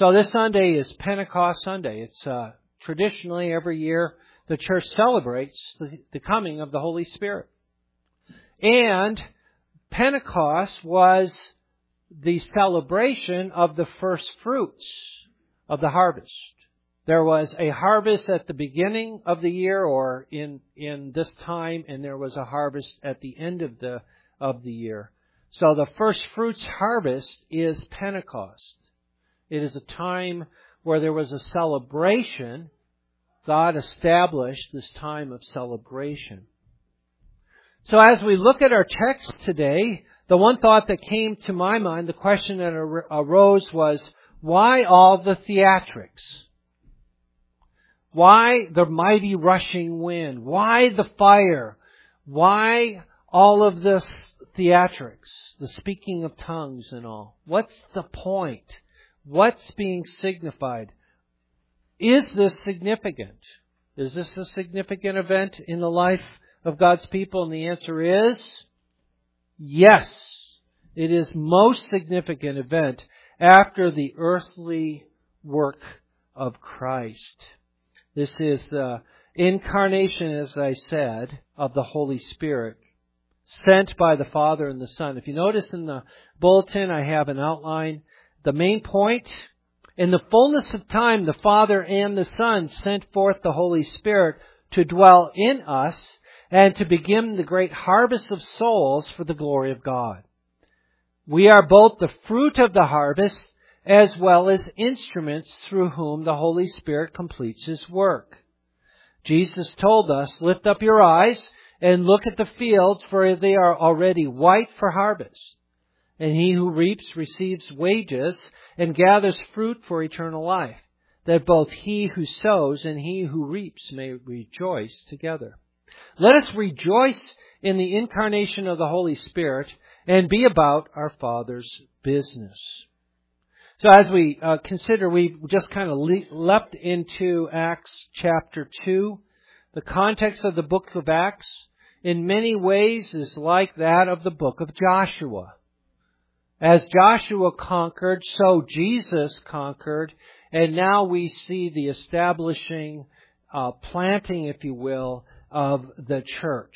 So this Sunday is Pentecost Sunday. It's traditionally every year the church celebrates the coming of the Holy Spirit. And Pentecost was the celebration of the first fruits of the harvest. There was a harvest at the beginning of the year or in this time, and there was a harvest at the end of the year. So the first fruits harvest is Pentecost. It is a time where there was a celebration. God established this time of celebration. So as we look at our text today, the one thought that came to my mind, the question that arose was, why all the theatrics? Why the mighty rushing wind? Why the fire? Why all of this theatrics, the speaking of tongues and all? What's the point? What's being signified? Is this significant? Is this a significant event in the life of God's people? And the answer is yes. It is most significant event after the earthly work of Christ. This is the incarnation, as I said, of the Holy Spirit, sent by the Father and the Son. If you notice in the bulletin, I have an outline. The main point, in the fullness of time, the Father and the Son sent forth the Holy Spirit to dwell in us and to begin the great harvest of souls for the glory of God. We are both the fruit of the harvest as well as instruments through whom the Holy Spirit completes His work. Jesus told us, lift up your eyes and look at the fields, for they are already white for harvest. And he who reaps receives wages and gathers fruit for eternal life, that both he who sows and he who reaps may rejoice together. Let us rejoice in the incarnation of the Holy Spirit and be about our Father's business. So as we consider, we've just kind of leapt into Acts chapter 2. The context of the book of Acts in many ways is like that of the book of Joshua. As Joshua conquered, so Jesus conquered, and now we see the establishing, planting, if you will, of the church.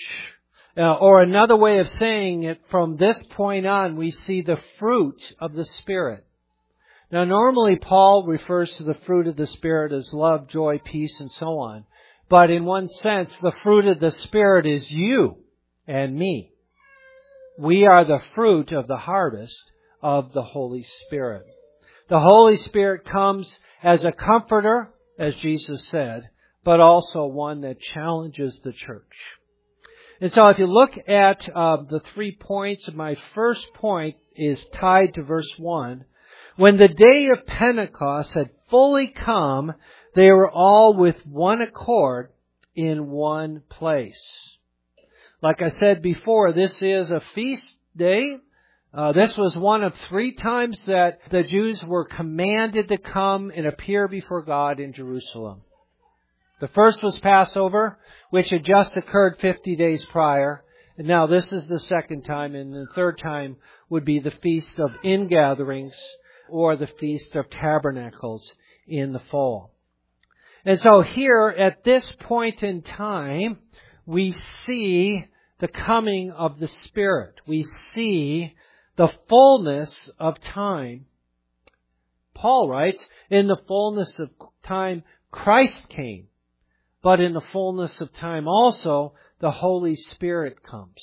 Or another way of saying it, from this point on, we see the fruit of the Spirit. Now, normally Paul refers to the fruit of the Spirit as love, joy, peace, and so on. But in one sense, the fruit of the Spirit is you and me. We are the fruit of the harvest of the Holy Spirit. The Holy Spirit comes as a comforter, as Jesus said, but also one that challenges the church. And so if you look at the 3 points, my first point is tied to verse 1. When the day of Pentecost had fully come, they were all with one accord in one place. Like I said before, this is a feast day. This was one of 3 times that the Jews were commanded to come and appear before God in Jerusalem. The first was Passover, which had just occurred 50 days prior. And now this is the second time, and the third time would be the Feast of Ingatherings or the Feast of Tabernacles in the fall. And so here, at this point in time, we see the coming of the Spirit. We see the fullness of time. Paul writes, in the fullness of time, Christ came. But in the fullness of time also, the Holy Spirit comes.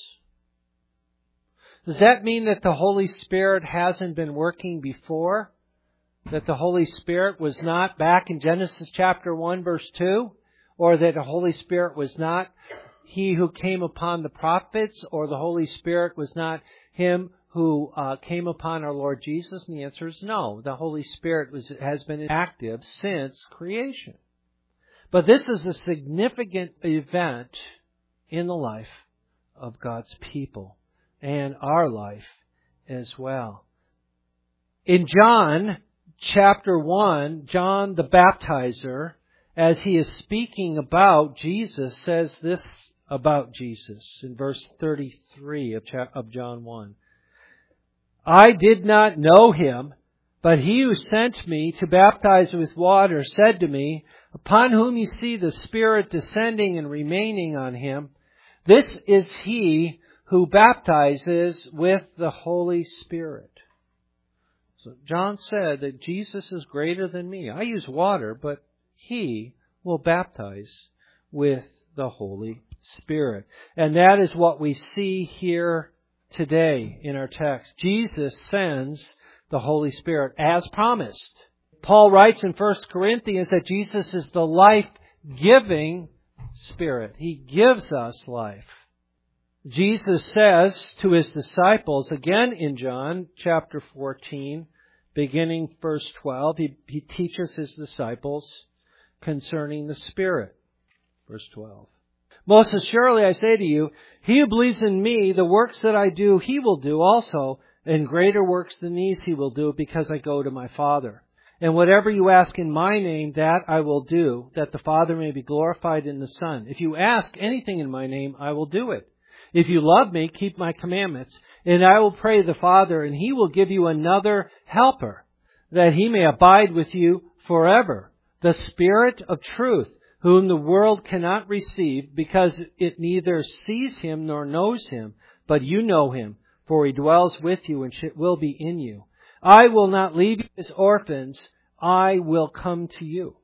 Does that mean that the Holy Spirit hasn't been working before? That the Holy Spirit was not back in Genesis chapter 1 verse 2? Or that the Holy Spirit was not He who came upon the prophets? Or the Holy Spirit was not Him who came upon our Lord Jesus? And the answer is no. The Holy Spirit has been active since creation. But this is a significant event in the life of God's people and our life as well. In John chapter 1, John the Baptizer, as he is speaking about Jesus, says this about Jesus in verse 33 of John 1. I did not know Him, But he who sent me to baptize with water said to me, upon whom you see the Spirit descending and remaining on him, this is he who baptizes with the Holy Spirit. So John said that Jesus is greater than me. I use water, but he will baptize with the Holy Spirit. And that is what we see here today in our text. Jesus sends the Holy Spirit as promised. Paul writes in 1 Corinthians that Jesus is the life-giving Spirit. He gives us life. Jesus says to His disciples, again in John chapter 14, beginning verse 12, He teaches His disciples concerning the Spirit. Verse 12. Most assuredly I say to you, he who believes in me, the works that I do, he will do also, and greater works than these he will do, because I go to my Father. And whatever you ask in my name, that I will do, that the Father may be glorified in the Son. If you ask anything in my name, I will do it. If you love me, keep my commandments, and I will pray the Father, and he will give you another helper, that he may abide with you forever, the Spirit of truth, whom the world cannot receive, because it neither sees him nor knows him, but you know him, for he dwells with you and will be in you. I will not leave you as orphans, I will come to you.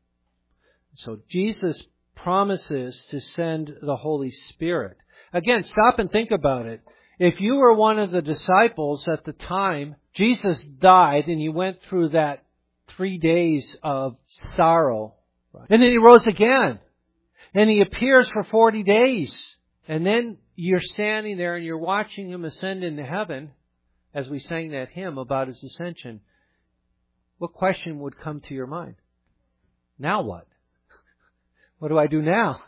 So Jesus promises to send the Holy Spirit. Again, stop and think about it. If you were one of the disciples at the time, Jesus died and you went through that 3 days of sorrow. And then He rose again. And He appears for 40 days. And then you're standing there and you're watching Him ascend into heaven, as we sang that hymn about His ascension. What question would come to your mind? Now what? What do I do now?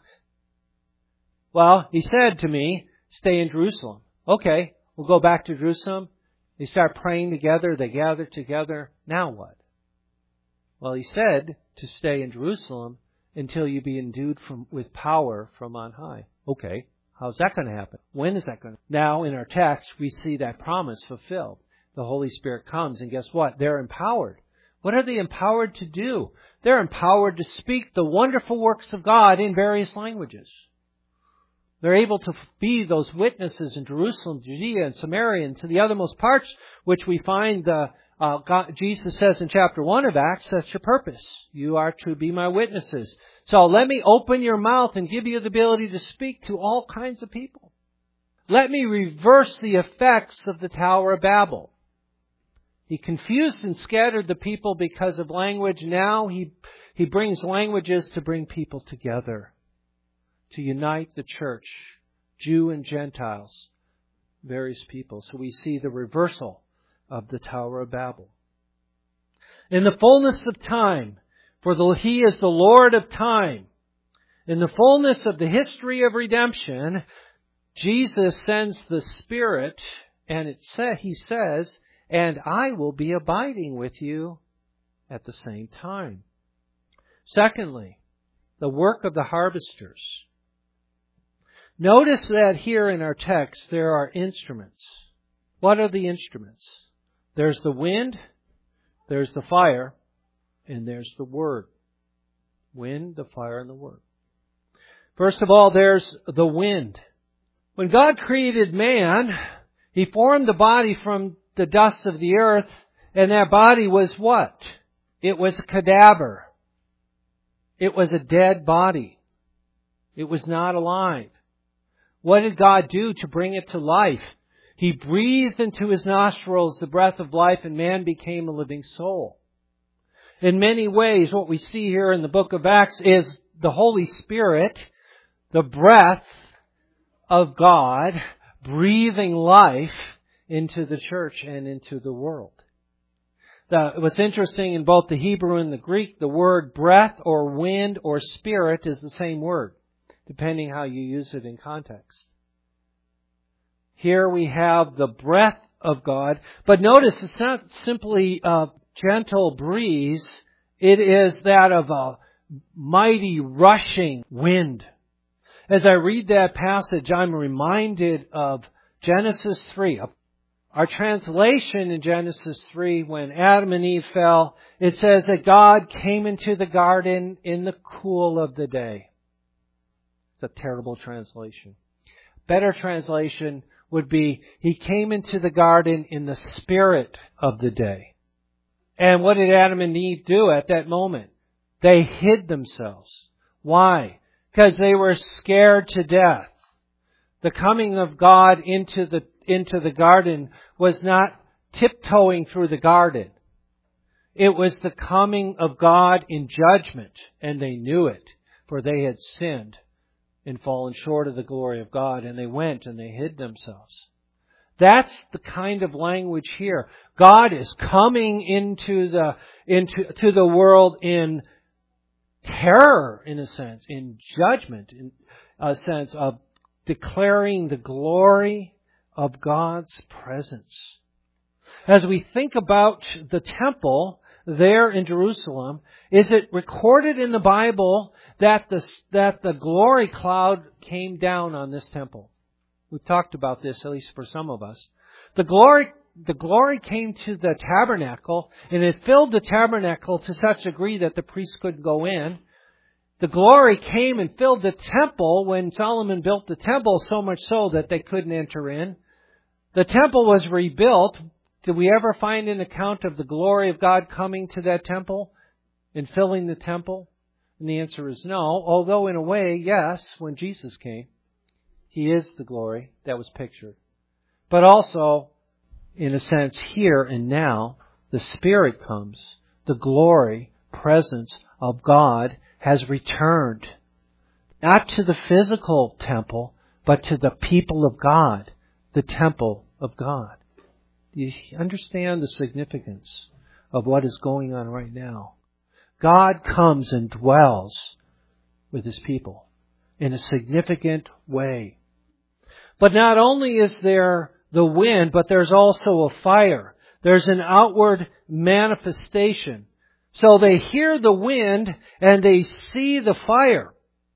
Well, He said to me, stay in Jerusalem. Okay, we'll go back to Jerusalem. They start praying together. They gather together. Now what? Well, He said to stay in Jerusalem until you be endued with power from on high. Okay, how's that going to happen? When is that going to happen? Now, in our text, we see that promise fulfilled. The Holy Spirit comes, and guess what? They're empowered. What are they empowered to do? They're empowered to speak the wonderful works of God in various languages. They're able to be those witnesses in Jerusalem, Judea, and Samaria, and to the othermost parts, which we find Jesus says in chapter 1 of Acts, that's your purpose. You are to be my witnesses. So let me open your mouth and give you the ability to speak to all kinds of people. Let me reverse the effects of the Tower of Babel. He confused and scattered the people because of language. Now He brings languages to bring people together, to unite the church, Jew and Gentiles, various people. So we see the reversal of the Tower of Babel. In the fullness of time, for He is the Lord of time, in the fullness of the history of redemption, Jesus sends the Spirit, and He says, and I will be abiding with you at the same time. Secondly, the work of the harvesters. Notice that here in our text there are instruments. What are the instruments? There's the wind, there's the fire, and there's the Word. Wind, the fire, and the Word. First of all, there's the wind. When God created man, He formed the body from the dust of the earth, and that body was what? It was a cadaver. It was a dead body. It was not alive. What did God do to bring it to life? He breathed into his nostrils the breath of life, and man became a living soul. In many ways, what we see here in the book of Acts is the Holy Spirit, the breath of God, breathing life into the church and into the world. What's interesting in both the Hebrew and the Greek, the word breath or wind or spirit is the same word, depending how you use it in context. Here we have the breath of God. But notice it's not simply a gentle breeze. It is that of a mighty rushing wind. As I read that passage, I'm reminded of Genesis 3. Our translation in Genesis 3, when Adam and Eve fell, it says that God came into the garden in the cool of the day. It's a terrible translation. Better translation would be, He came into the garden in the spirit of the day. And what did Adam and Eve do at that moment? They hid themselves. Why? Because they were scared to death. The coming of God into the garden was not tiptoeing through the garden. It was the coming of God in judgment, and they knew it, for they had sinned and fallen short of the glory of God, and they went and they hid themselves. That's the kind of language here. God is coming into the world in terror, in a sense, in judgment, in a sense of declaring the glory of God's presence. As we think about the temple there in Jerusalem, is it recorded in the Bible that the glory cloud came down on this temple? We've talked about this, at least for some of us. The glory came to the tabernacle, and it filled the tabernacle to such a degree that the priests couldn't go in. The glory came and filled the temple when Solomon built the temple, so much so that they couldn't enter in. The temple was rebuilt. Did we ever find an account of the glory of God coming to that temple and filling the temple? And the answer is no, although in a way, yes, when Jesus came, He is the glory that was pictured. But also, in a sense, here and now, the Spirit comes. The glory, presence of God has returned. Not to the physical temple, but to the people of God. The temple of God. Do you understand the significance of what is going on right now? God comes and dwells with His people in a significant way. But not only is there the wind, but there's also a fire. There's an outward manifestation. So they hear the wind and they see the fire.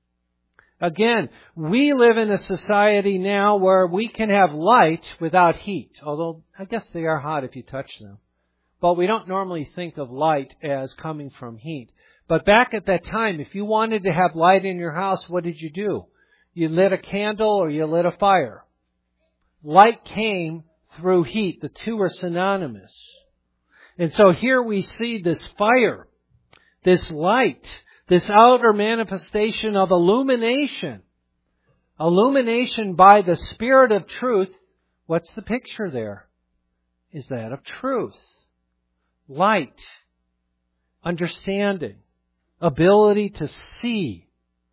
Again, we live in a society now where we can have light without heat. Although, I guess they are hot if you touch them. But we don't normally think of light as coming from heat. But back at that time, if you wanted to have light in your house, what did you do? You lit a candle or you lit a fire. Light came through heat. The two are synonymous. And so here we see this fire, this light, this outer manifestation of illumination. Illumination by the Spirit of truth. What's the picture there? Is that of truth. Light. Understanding. Ability to see.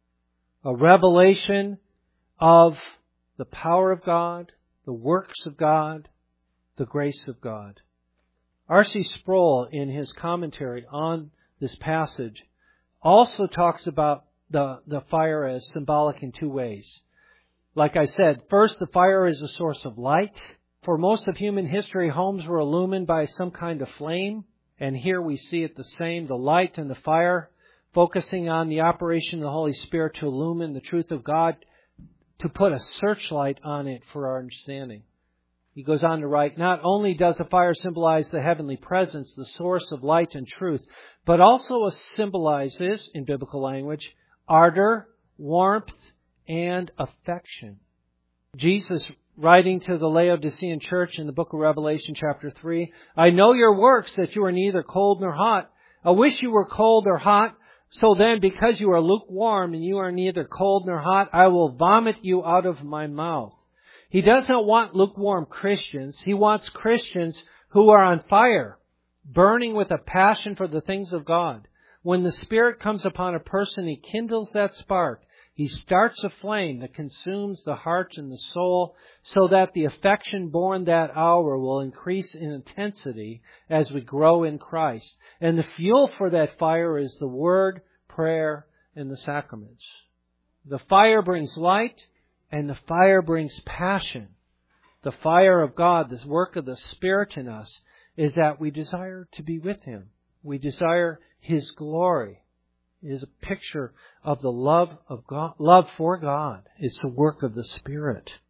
A revelation of the power of God, the works of God, the grace of God. R.C. Sproul, in his commentary on this passage, also talks about the fire as symbolic in two ways. Like I said, first, the fire is a source of light. For most of human history, homes were illumined by some kind of flame. And here we see it the same, the light and the fire, focusing on the operation of the Holy Spirit to illumine the truth of God, to put a searchlight on it for our understanding. He goes on to write, not only does the fire symbolize the heavenly presence, the source of light and truth, but also symbolizes, in biblical language, ardor, warmth, and affection. Jesus, writing to the Laodicean church in the book of Revelation chapter 3, I know your works, that you are neither cold nor hot. I wish you were cold or hot. So then, because you are lukewarm and you are neither cold nor hot, I will vomit you out of my mouth. He does not want lukewarm Christians. He wants Christians who are on fire, burning with a passion for the things of God. When the Spirit comes upon a person, He kindles that spark. He starts a flame that consumes the heart and the soul, so that the affection born that hour will increase in intensity as we grow in Christ. And the fuel for that fire is the Word, prayer, and the sacraments. The fire brings light, and the fire brings passion. The fire of God, this work of the Spirit in us, is that we desire to be with Him. We desire His glory. It is a picture of the love of God, love for God. It's the work of the Spirit.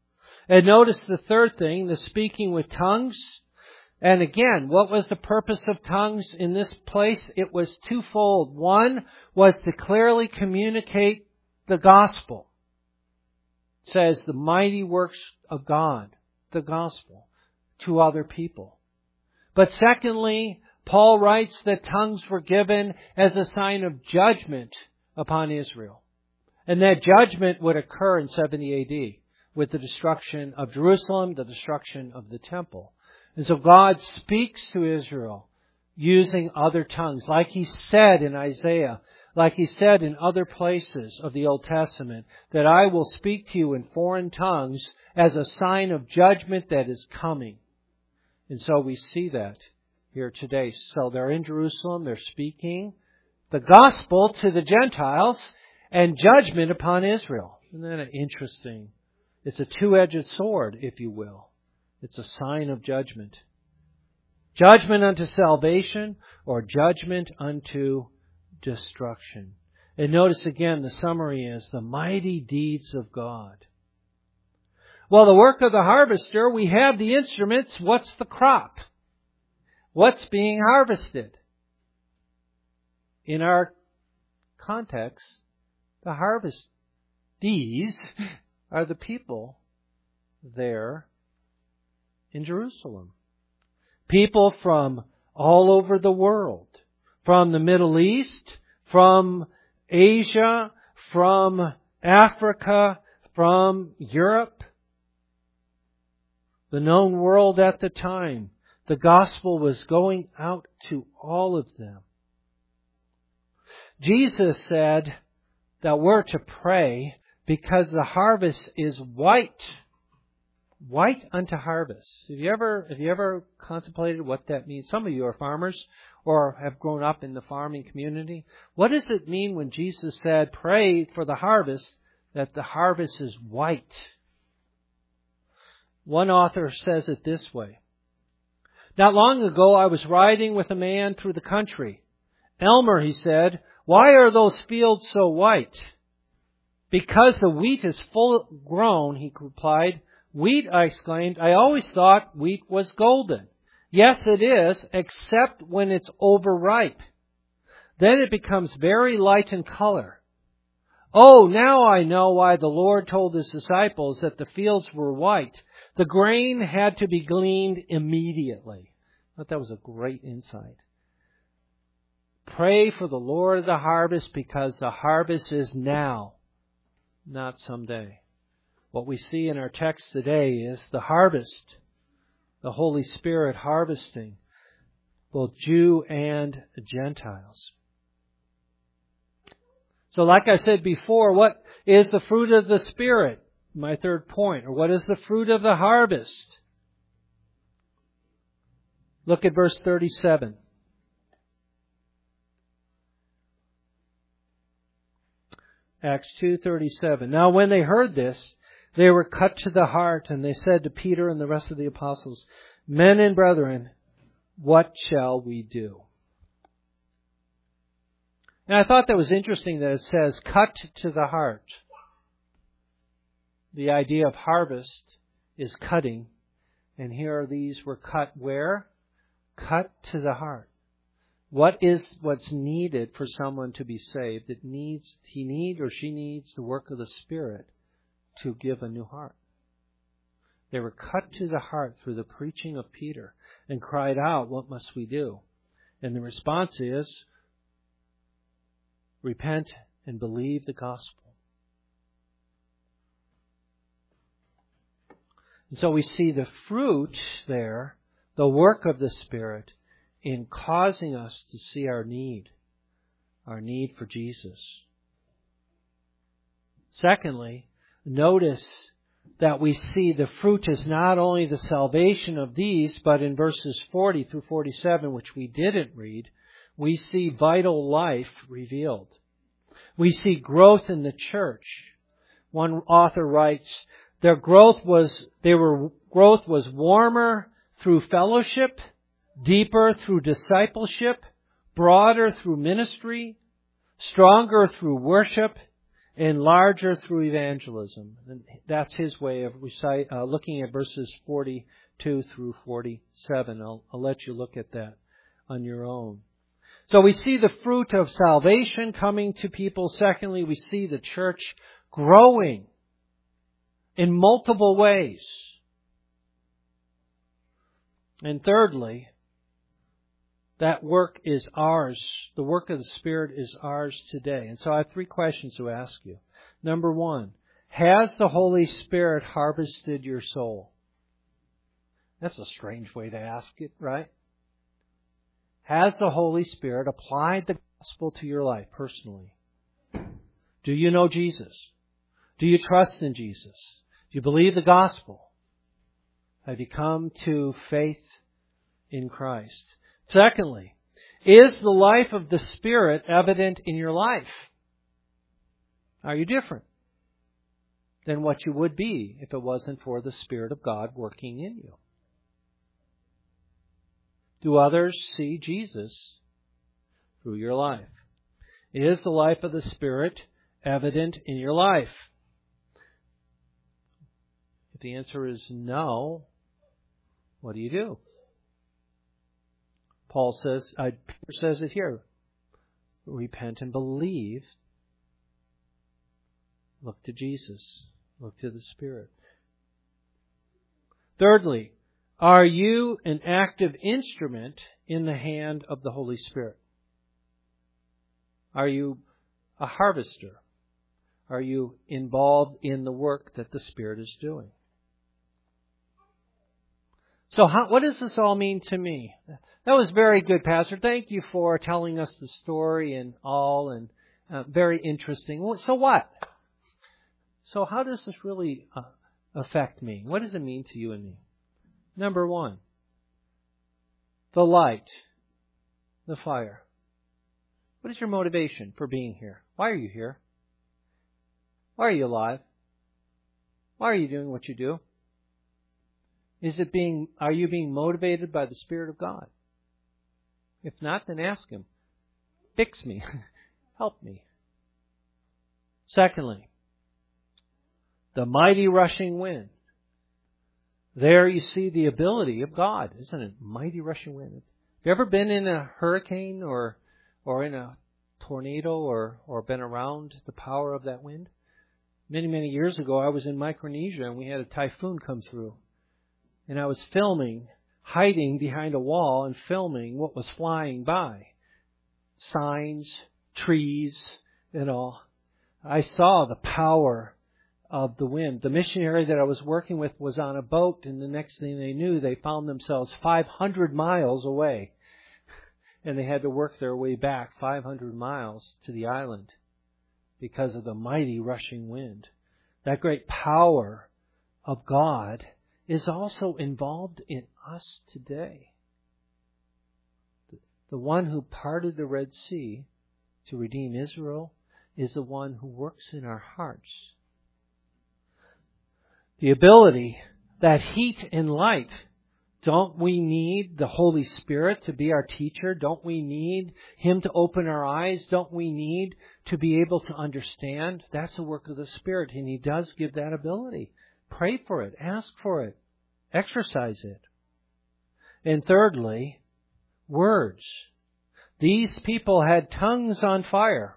And notice the third thing, the speaking with tongues. And again, what was the purpose of tongues in this place? It was twofold. One was to clearly communicate the gospel. It says the mighty works of God, the gospel, to other people. But secondly, Paul writes that tongues were given as a sign of judgment upon Israel. And that judgment would occur in 70 AD with the destruction of Jerusalem, the destruction of the temple. And so God speaks to Israel using other tongues, like He said in Isaiah, like He said in other places of the Old Testament, that I will speak to you in foreign tongues as a sign of judgment that is coming. And so we see that here today. So they're in Jerusalem, they're speaking the gospel to the Gentiles and judgment upon Israel. Isn't that interesting? It's a two-edged sword, if you will. It's a sign of judgment. Judgment unto salvation or judgment unto destruction. And notice again, the summary is the mighty deeds of God. Well, the work of the harvester, we have the instruments. What's the crop? What's being harvested? In our context, the harvestees are the people there in Jerusalem. People from all over the world. From the Middle East, from Asia, from Africa, from Europe. The known world at the time. The gospel was going out to all of them. Jesus said that we're to pray because the harvest is white unto harvest. Have you ever contemplated what that means? Some of you are farmers or have grown up in the farming community. What does it mean when Jesus said, pray for the harvest, that the harvest is white? One author says it this way. Not long ago, I was riding with a man through the country. Elmer, he said, why are those fields so white? Because the wheat is full grown, he replied. Wheat, I exclaimed. I always thought wheat was golden. Yes, it is, except when it's overripe. Then it becomes very light in color. Oh, now I know why the Lord told His disciples that the fields were white. The grain had to be gleaned immediately. I thought that was a great insight. Pray for the Lord of the harvest because the harvest is now, not someday. What we see in our text today is the harvest, the Holy Spirit harvesting both Jew and Gentiles. So like I said before, what is the fruit of the Spirit? My third point. Or what is the fruit of the harvest? Look at verse 37. Acts 2:37. Now when they heard this, they were cut to the heart, and they said to Peter and the rest of the apostles, Men and brethren, what shall we do? And I thought that was interesting that it says, cut to the heart. The idea of harvest is cutting. And here these were cut where? Cut to the heart. What's needed for someone to be saved? He or she needs the work of the Spirit to give a new heart. They were cut to the heart through the preaching of Peter and cried out, what must we do? And the response is, repent and believe the gospel. And so we see the fruit there, the work of the Spirit, in causing us to see our need for Jesus. Secondly, notice that we see the fruit is not only the salvation of these, but in verses 40 through 47, which we didn't read, we see vital life revealed. We see growth in the church. One author writes, their growth was warmer through fellowship, deeper through discipleship, broader through ministry, stronger through worship, and larger through evangelism. And that's his way of looking at verses 42 through 47. I'll let you look at that on your own. So we see the fruit of salvation coming to people. Secondly, we see the church growing in multiple ways. And thirdly, that work is ours. The work of the Spirit is ours today. And so I have 3 questions to ask you. Number 1, has the Holy Spirit harvested your soul? That's a strange way to ask it, right? Has the Holy Spirit applied the gospel to your life personally? Do you know Jesus? Do you trust in Jesus? Do you believe the gospel? Have you come to faith in Christ? Secondly, is the life of the Spirit evident in your life? Are you different than what you would be if it wasn't for the Spirit of God working in you? Do others see Jesus through your life? Is the life of the Spirit evident in your life? If the answer is no, what do you do? Peter says it here. Repent and believe. Look to Jesus. Look to the Spirit. Thirdly, are you an active instrument in the hand of the Holy Spirit? Are you a harvester? Are you involved in the work that the Spirit is doing? So what does this all mean to me? That was very good, Pastor. Thank you for telling us the story and all, and very interesting. So what? So how does this really affect me? What does it mean to you and me? Number 1, the light, the fire. What is your motivation for being here? Why are you here? Why are you alive? Why are you doing what you do? Are you being motivated by the Spirit of God? If not, then ask Him. Fix me. Help me. Secondly, the mighty rushing wind. There you see the ability of God, isn't it? Mighty rushing wind. Have you ever been in a hurricane or in a tornado or been around the power of that wind? Many, many years ago, I was in Micronesia and we had a typhoon come through. And I was hiding behind a wall and filming what was flying by. Signs, trees, and all. I saw the power of the wind. The missionary that I was working with was on a boat, and the next thing they knew, they found themselves 500 miles away. And they had to work their way back 500 miles to the island because of the mighty rushing wind. That great power of God is also involved in us today. The one who parted the Red Sea to redeem Israel is the one who works in our hearts. The ability, that heat and light, don't we need the Holy Spirit to be our teacher? Don't we need Him to open our eyes? Don't we need to be able to understand? That's the work of the Spirit, and He does give that ability. Pray for it. Ask for it. Exercise it. And thirdly, words. These people had tongues on fire.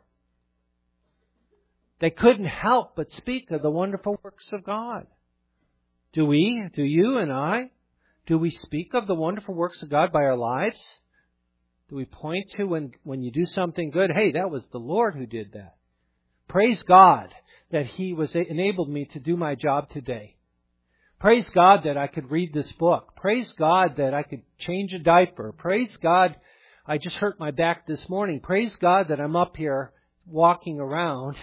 They couldn't help but speak of the wonderful works of God. Do you and I? Do we speak of the wonderful works of God by our lives? Do we point to when you do something good, hey, that was the Lord who did that. Praise God that He enabled me to do my job today. Praise God that I could read this book. Praise God that I could change a diaper. Praise God, I just hurt my back this morning. Praise God that I'm up here walking around.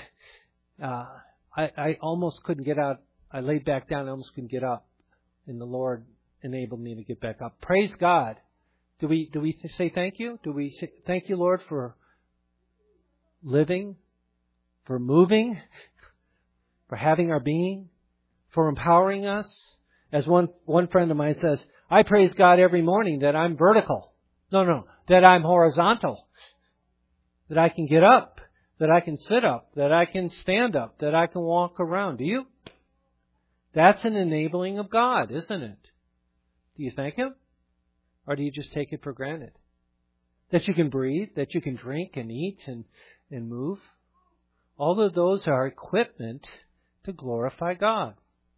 I almost couldn't get out. I laid back down. I almost couldn't get up. And the Lord enabled me to get back up. Praise God. Do we say thank you? Do we say thank you, Lord, for living, for moving, for having our being, for empowering us? As one friend of mine says, I praise God every morning that I'm vertical. No, that I'm horizontal. That I can get up. that I can sit up, that I can stand up, that I can walk around. Do you? That's an enabling of God, isn't it? Do you thank Him? Or do you just take it for granted? That you can breathe, that you can drink and eat and move. All of those are equipment to glorify God.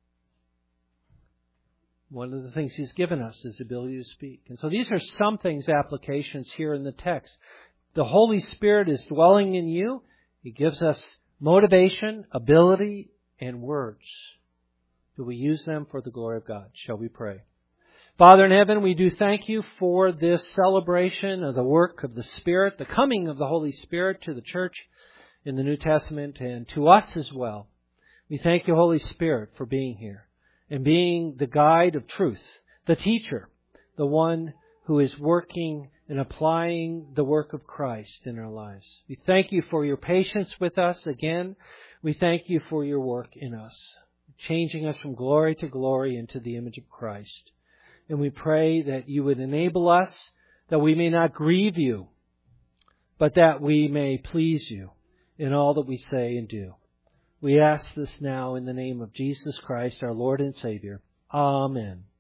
One of the things He's given us is the ability to speak. And so these are some things, applications here in the text. The Holy Spirit is dwelling in you. He gives us motivation, ability, and words. Do we use them for the glory of God? Shall we pray? Father in heaven, we do thank You for this celebration of the work of the Spirit, the coming of the Holy Spirit to the church in the New Testament and to us as well. We thank You, Holy Spirit, for being here and being the guide of truth, the teacher, the one who is working and applying the work of Christ in our lives. We thank You for Your patience with us again. We thank You for Your work in us, changing us from glory to glory into the image of Christ. And we pray that You would enable us, that we may not grieve You, but that we may please You in all that we say and do. We ask this now in the name of Jesus Christ, our Lord and Savior. Amen.